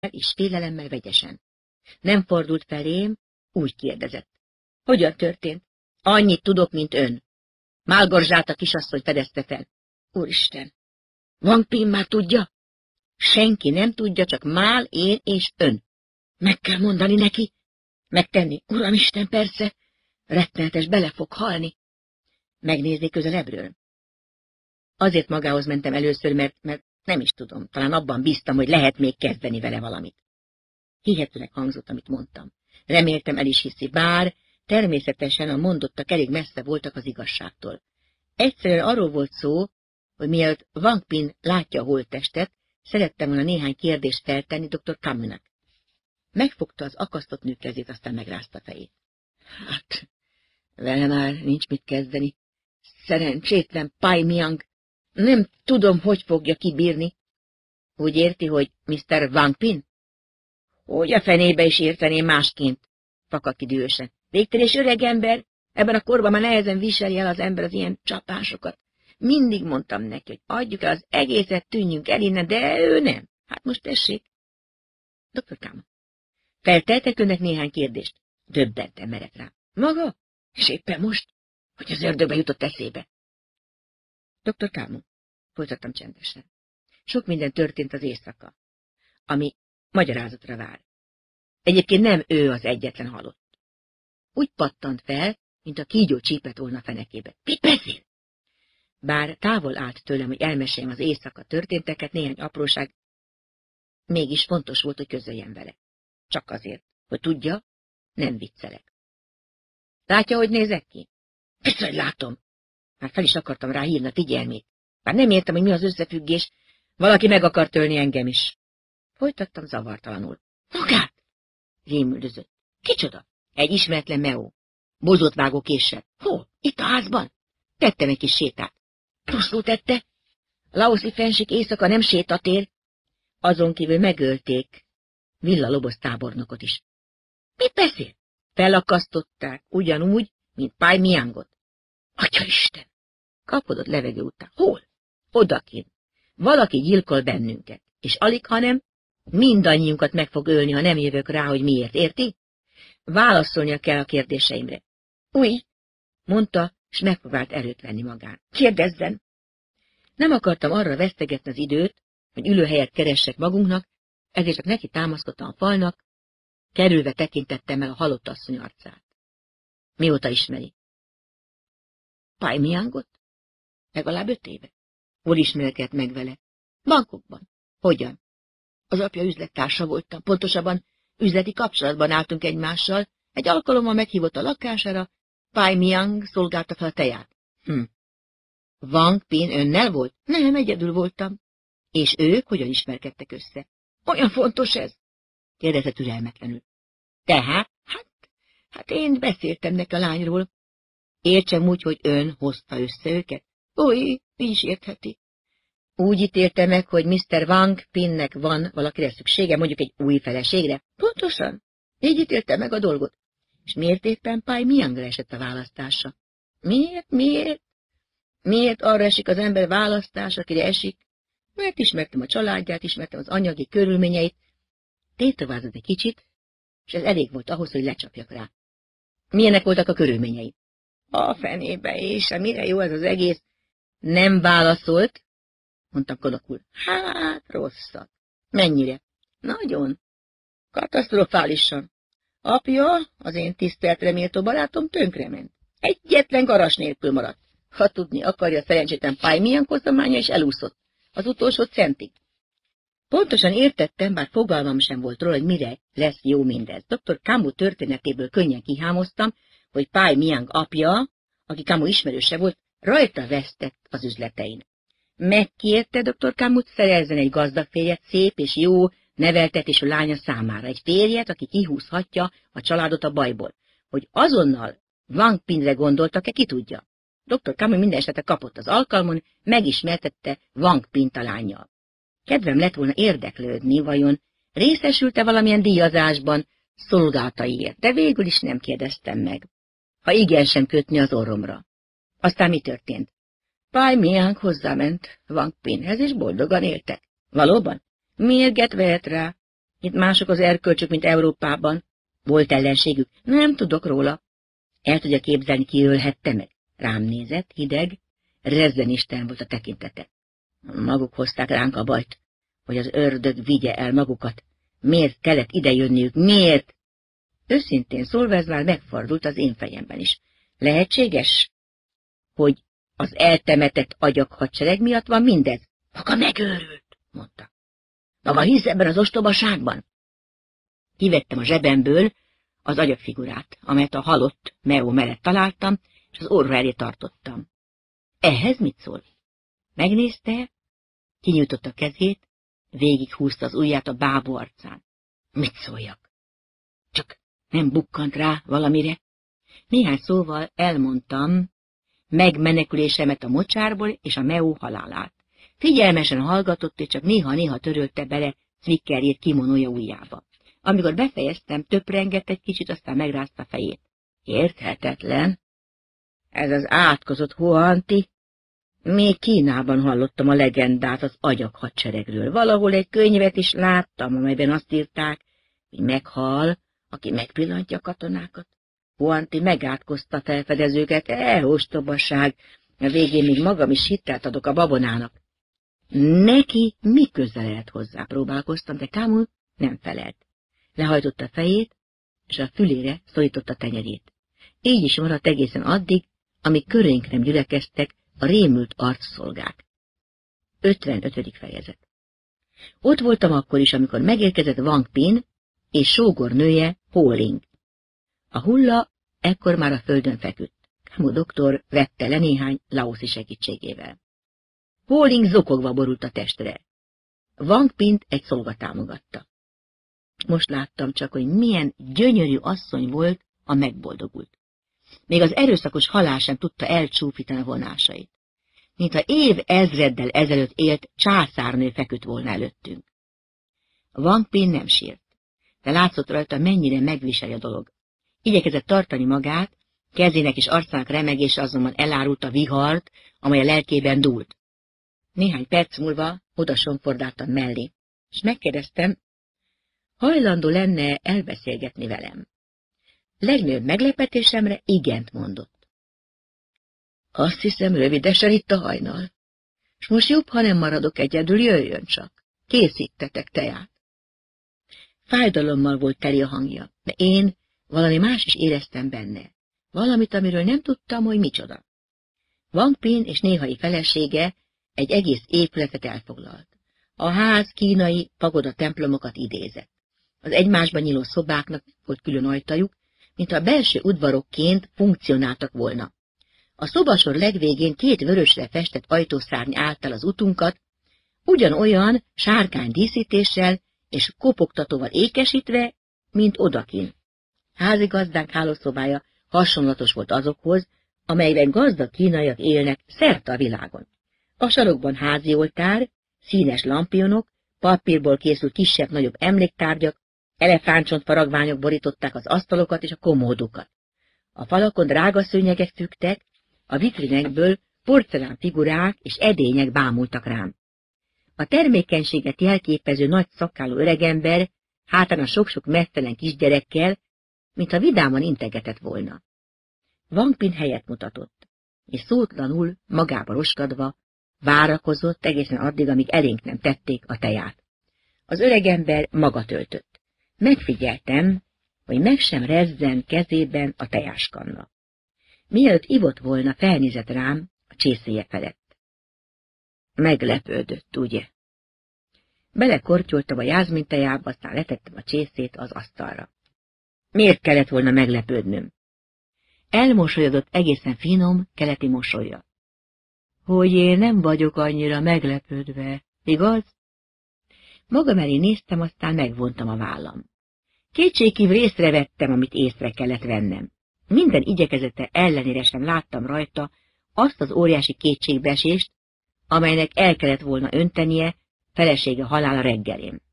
és félelemmel vegyesen. Nem fordult felém, úgy kérdezett. Hogyan történt? Annyit tudok, mint ön. Málgorzsát a kisasszony fedezte fel. Úristen! Wang Ping már tudja? Senki nem tudja, csak Mál, én és ön. Meg kell mondani neki. Megtenni, Uramisten, persze. Rettenetes, bele fog halni. Megnézni közelebbről. Azért magához mentem először, mert nem is tudom, talán abban bíztam, hogy lehet még kezdeni vele valamit. Hihetőnek hangzott, amit mondtam. Reméltem, el is hiszi, bár természetesen a mondottak elég messze voltak az igazságtól. Egyszerűen arról volt szó, hogy mielőtt Wang Ping látja a holttestet, szerettem volna néhány kérdést feltenni dr. Camusnak. Megfogta az akasztott nő kezét, aztán megrázta fejét. Hát, vele már nincs mit kezdeni. Szerencsétlen Pai Miang. Nem tudom, hogy fogja kibírni. Úgy érti, hogy Mr. Wang Ping? Hogy a fenébe is érteném másként, fakadt ki dühösen. Végtelen öreg ember, ebben a korban már nehezen viseli el az ember az ilyen csapásokat. Mindig mondtam neki, hogy adjuk el az egészet, tűnjünk el innen, de ő nem. Hát most tessék. Dr. Camus, felteltek önnek néhány kérdést? Döbbenten merett rám. Maga? És éppen most? Hogy az ördögbe jutott eszébe? Dr. Camus, folytattam csendesen. Sok minden történt az éjszaka, ami magyarázatra vár. Egyébként nem ő az egyetlen halott. Úgy pattant fel, mint a kígyó csípett volna a fenekébe. Mit beszél? Bár távol állt tőlem, hogy elmeséljem az éjszaka történteket, néhány apróság, mégis fontos volt, hogy közöljem vele. Csak azért, hogy tudja, nem viccelek. Látja, hogy nézek ki? Bizony látom. Már fel is akartam rá hívni a figyelmét. Bár nem értem, hogy mi az összefüggés, valaki meg akar tölni engem is. Folytattam zavartalanul. Magát? Rémüldözött. Kicsoda? Egy ismeretlen meó. Bozótvágó késsel. Hol? Itt a házban? Tettem egy kis sétát. Rosszul tette. Laoszi fenség éjszaka nem sétatér. Azon kívül megölték Villa-Lobos tábornokot is. Mit beszél? Felakasztották, ugyanúgy, mint Pai Miangot. Atyaisten! Kapkodott levegő után. Hol? Odakint. Valaki gyilkol bennünket, és alig, hanem mindannyiunkat meg fog ölni, ha nem jövök rá, hogy miért, érti? Válaszolnia kell a kérdéseimre. Új, mondta, és megpróbált erőt venni magán. Kérdezzen! Nem akartam arra vesztegetni az időt, hogy ülőhelyet keressek magunknak, ezért csak neki támaszkodtam a falnak, kerülve tekintettem el a halott asszony arcát. Mióta ismeri? Pai Miangot? Legalább 5 éve. Hol ismerkedett meg vele? Bangkokban. Hogyan? Az apja üzlettársa voltam, pontosabban üzleti kapcsolatban álltunk egymással, egy alkalommal meghívott a lakására, Pai Miang szolgálta fel a teját. Wang Ping önnel volt? Nem, egyedül voltam. És ők hogyan ismerkedtek össze? Olyan fontos ez? Kérdezett türelmetlenül. Tehát? Hát én beszéltem neki a lányról. Értsem úgy, hogy ön hozta össze őket? Új, így is értheti. Úgy ítélte meg, hogy Mr. Wang Pingnek van valakire szüksége, mondjuk egy új feleségre? Pontosan. Így ítélte meg a dolgot. És miért éppen Pai Miangra esett a választása? Miért? Miért arra esik az ember választás, akire esik? Mert ismertem a családját, ismertem az anyagi körülményeit. Tétovázott egy kicsit, és ez elég volt ahhoz, hogy lecsapjak rá. Milyenek voltak a körülményei? A fenébe, és mire jó ez az egész? Nem válaszolt, mondtam kodakul. Hát, rosszat. Mennyire? Nagyon. Katasztrofálisan. Apja, az én tiszteletre méltó barátom, tönkrement. Egyetlen garas nélkül maradt. Ha tudni akarja, szerencsétlen Pai Miang hozzománya, és elúszott. Az utolsó centig. Pontosan értettem, bár fogalmam sem volt róla, hogy mire lesz jó mindez. Dr. Camus történetéből könnyen kihámoztam, hogy Pai Miang apja, aki Camus ismerőse volt, rajta vesztett az üzletein. Megkérte Dr. Camus szerezzen egy gazdag férjet, szép és jó neveltetésű lánya számára, egy férjet, aki kihúzhatja a családot a bajból. Hogy azonnal Wang Pingre gondoltak-e, ki tudja. Dr. Camus minden esetre kapott az alkalmon, megismertette Wang Ping lánnyal. Kedvem lett volna érdeklődni, vajon részesült-e valamilyen díjazásban szolgáltaiért, de végül is nem kérdeztem meg. Ha igen, sem kötni az orromra. Aztán mi történt? Pai Miang hozzáment Wang Pinghez, és boldogan éltek. Valóban? Mérget vehet rá. Itt mások az erkölcsök, mint Európában. Volt ellenségük? Nem tudok róla. El tudja képzelni, ki ölhette meg? Rám nézett, hideg, rezzenisten volt a tekintete. Maguk hozták ránk a bajt, hogy az ördög vigye el magukat. Miért kellett idejönniük? Miért? Őszintén szólva ez már megfordult az én fejemben is. Lehetséges, hogy az eltemetett agyak hadsereg miatt van mindez? Maga megőrült, mondta. Maga hisz ebben az ostobaságban? Kivettem a zsebemből az agyagfigurát, amelyet a halott Meo mellett találtam, és az orra elé tartottam. Ehhez mit szól? Megnézte, kinyújtotta a kezét, végighúzta az ujját a bábú arcán. Mit szóljak? Csak nem bukkant rá valamire. Néhány szóval elmondtam megmenekülésemet a mocsárból és a Meo halálát. Figyelmesen hallgatott, és csak néha-néha törölte bele Zwickerjét kimonója ujjába. Amikor befejeztem, töprengett egy kicsit, aztán megrázta fejét. Érthetetlen. Ez az átkozott Huanti. Még Kínában hallottam a legendát az agyak hadseregről. Valahol egy könyvet is láttam, amelyben azt írták, hogy meghal, aki megpillantja a katonákat. Huanti megátkozta felfedezőket, ostobaság, a végén még magam is hitelt adok a babonának. Neki mi köze lehet hozzá? Próbálkoztam, de Camus nem felelt. Lehajtotta a fejét, és a fülére szorította tenyerét. Így is maradt egészen addig, amíg körénkre nem gyülekeztek a rémült arcszolgák. 55. fejezet. Ott voltam akkor is, amikor megérkezett Wang Pin és sógornője Ho Ling. A hulla ekkor már a földön feküdt. Camus doktor vette le néhány laoszi segítségével. Ho Ling zokogva borult a testre. Wang Pint egy szolga támogatta. Most láttam csak, hogy milyen gyönyörű asszony volt a megboldogult. Még az erőszakos halál sem tudta elcsúfítani a vonásait. Mintha ezreddel ezelőtt élt császárnő feküdt volna előttünk. Wang Pin nem sírt, de látszott rajta, mennyire megviseli a dolog. Igyekezett tartani magát, kezének és arcának remegése azonban elárult a vihart, amely a lelkében dúlt. Néhány perc múlva odasonfordáltam mellé, és megkérdeztem, hajlandó lenne elbeszélgetni velem. Legnagyobb meglepetésemre igent mondott. Azt hiszem, rövidesen itt a hajnal, és most jobb, ha nem maradok egyedül, jöjjön csak. Készítetek teát. Fájdalommal volt teli a hangja, de én valami más is éreztem benne. Valamit, amiről nem tudtam, hogy micsoda. Wang Pin és néhai felesége egy egész épületet elfoglalt. A ház kínai pagoda templomokat idézett. Az egymásban nyíló szobáknak volt külön ajtajuk, mint a belső udvarokként funkcionáltak volna. A szobasor legvégén 2 vörösre festett ajtószárny állt el az utunkat, ugyanolyan sárkány díszítéssel és kopogtatóval ékesítve, mint odakin. Házigazdánk hálószobája hasonlatos volt azokhoz, amelyben gazdag kínaiak élnek szerte a világon. A sarokban házi oltár, színes lampionok, papírból készült kisebb-nagyobb emléktárgyak, elefántcsont faragványok borították az asztalokat és a komódokat. A falakon drága szőnyegek függtek, a vitrinekből porcelán figurák és edények bámultak rám. A termékenységet jelképező nagy szakkálú öregember hátán a sok-sok mesztelen kisgyerekkel, mintha vidáman integetett volna. Wang Pin helyet mutatott, és szótlanul, magába roskadva, várakozott egészen addig, amíg elénk nem tették a teját. Az öregember maga töltött. Megfigyeltem, hogy meg sem rezzen kezében a tejáskanna. Mielőtt ivott volna, felnézett rám a csészéje felett. Meglepődött, ugye? Belekortyoltam a jázmin tejába, aztán letettem a csészét az asztalra. Miért kellett volna meglepődnöm? Elmosolyodott egészen finom, keleti mosolya. Hogy én nem vagyok annyira meglepődve, igaz? Magam elé néztem, aztán megvontam a vállam. Kétségkívül észrevettem, amit észre kellett vennem. Minden igyekezete ellenére sem láttam rajta azt az óriási kétségbeesést, amelynek el kellett volna öntenie felesége halála reggelén.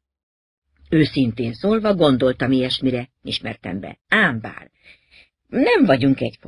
Őszintén szólva gondoltam ilyesmire, ismertem be. Ám bár, nem vagyunk egyformák.